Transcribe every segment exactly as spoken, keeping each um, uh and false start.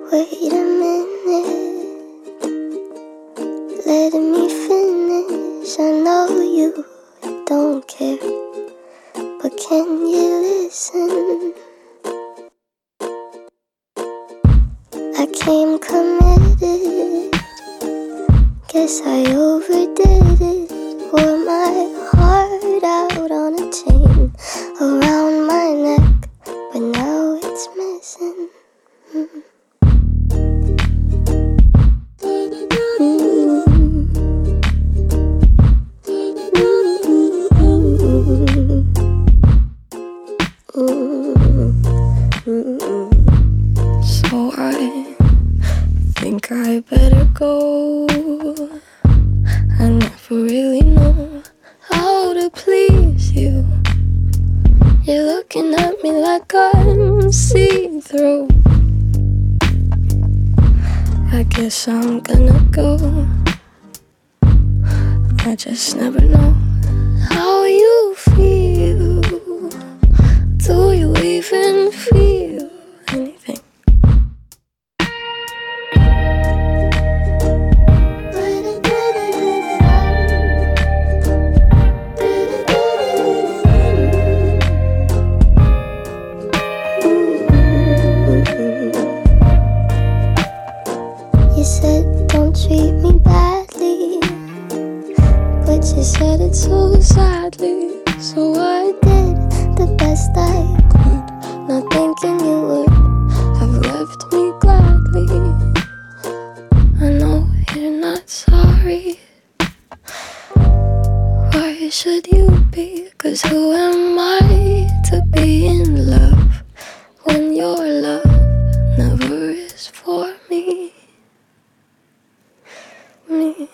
Wait a minute, let me finish. I know you don't care, but can you listen? I came committed, guess I overdid it. Wore my heart out on a chain around my neck, but now it's missing. Mm. So I think I better go. I never really know how to please you. You're looking at me like I'm see-through. I guess I'm gonna go. I just never know how you feel. Do you even feel anything? You said don't treat me badly, but you said it so sadly. So I did the best I could, not thinking you would have left me gladly. I know you're not sorry. Why should you be? 'Cause who am I to be in love when your love never is for me? Me.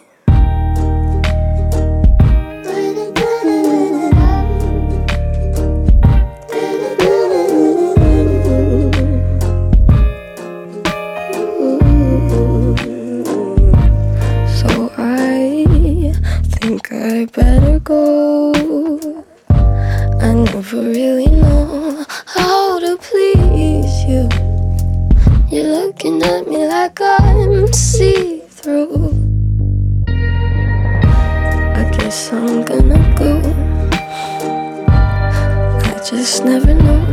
So I think I better go. I never really know how to please you. You're looking at me like I'm see-through. I guess I'm gonna go. I just never know